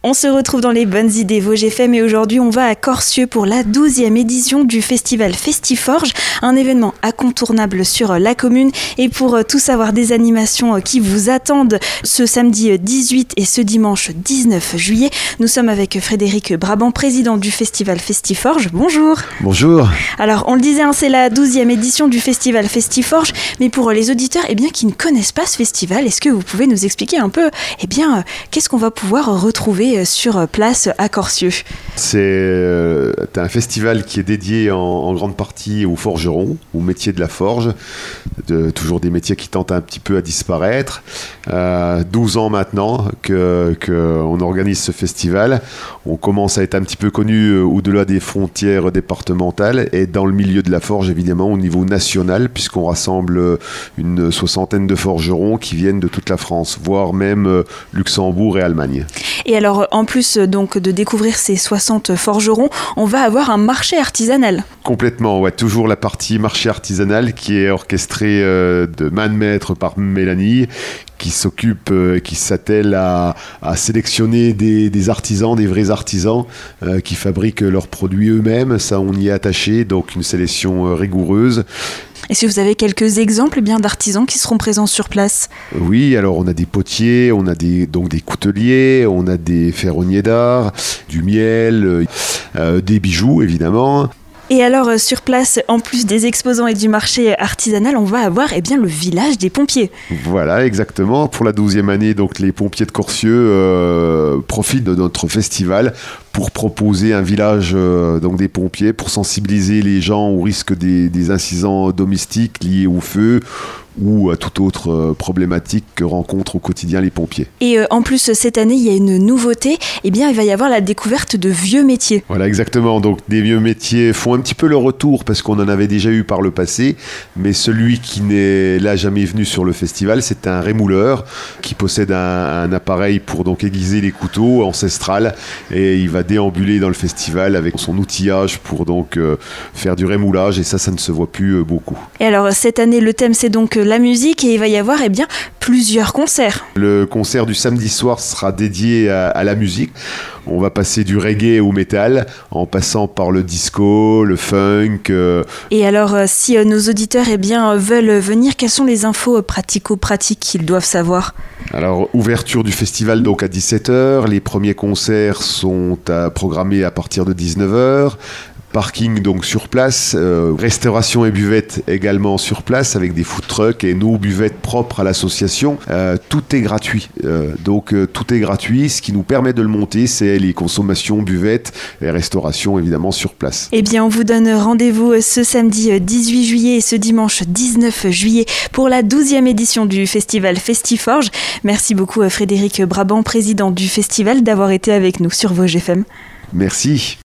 On se retrouve dans les bonnes idées Vosges FM et aujourd'hui on va à Corcieux pour la 12e édition du festival Festiforge, un événement incontournable sur la commune. Et pour tout savoir des animations qui vous attendent ce samedi 18 et ce dimanche 19 juillet, nous sommes avec Frédéric Brabant, président du festival Festiforge. Bonjour. Bonjour. Alors on le disait, c'est la 12e édition du festival Festiforge, mais pour les auditeurs qui ne connaissent pas ce festival, est-ce que vous pouvez nous expliquer un peu qu'est-ce qu'on va pouvoir retrouver sur place à Corcieux ? C'est un festival qui est dédié en grande partie aux forgerons, aux métiers de la forge, toujours des métiers qui tentent un petit peu à disparaître. 12 ans maintenant qu'on organise ce festival. On commence à être un petit peu connu au-delà des frontières départementales et dans le milieu de la forge, évidemment, au niveau national, puisqu'on rassemble une soixantaine de forgerons qui viennent de toute la France, voire même Luxembourg et Allemagne. Et alors, en plus donc de découvrir ces 60 forgerons, on va avoir un marché artisanal. Complètement, ouais, toujours la partie marché artisanal qui est orchestrée de main de maître par Mélanie, qui s'occupe, qui s'attelle à sélectionner des artisans, des vrais artisans qui fabriquent leurs produits eux-mêmes. Ça, on y est attaché, donc une sélection rigoureuse. Est-ce que vous avez quelques exemples d'artisans qui seront présents sur place ? Oui, alors on a des potiers, on a des couteliers, on a des ferronniers d'art, du miel, des bijoux évidemment. Et alors sur place, en plus des exposants et du marché artisanal, on va avoir le village des pompiers. Voilà, exactement. Pour la 12e année, donc les pompiers de Corcieux profitent de notre festival pour proposer un village des pompiers, pour sensibiliser les gens au risque des incidents domestiques liés au feu ou à toute autre problématique que rencontrent au quotidien les pompiers. Et en plus, cette année, il y a une nouveauté, il va y avoir la découverte de vieux métiers. Voilà, exactement. Donc, des vieux métiers font un petit peu le retour parce qu'on en avait déjà eu par le passé, mais celui qui n'est là jamais venu sur le festival, c'est un rémouleur qui possède un appareil pour donc aiguiser les couteaux ancestral et il va déambuler dans le festival avec son outillage pour donc faire du rémoulage et ça ne se voit plus beaucoup. Et alors, cette année, le thème, c'est donc la musique et il va y avoir plusieurs concerts. Le concert du samedi soir sera dédié à la musique. On va passer du reggae au métal en passant par le disco, le funk. Et alors, si nos auditeurs veulent venir, quelles sont les infos pratico-pratiques qu'ils doivent savoir ? Alors, ouverture du festival donc à 17h. Les premiers concerts sont programmés à partir de 19h. Parking donc sur place, restauration et buvette également sur place avec des food trucks et nos buvettes propres à l'association. Tout est gratuit, tout est gratuit. Ce qui nous permet de le monter, c'est les consommations buvettes et restauration évidemment sur place. On vous donne rendez-vous ce samedi 18 juillet et ce dimanche 19 juillet pour la 12e édition du festival Festiforge. Merci beaucoup Frédéric Brabant, président du festival, d'avoir été avec nous sur Vosges FM. Merci.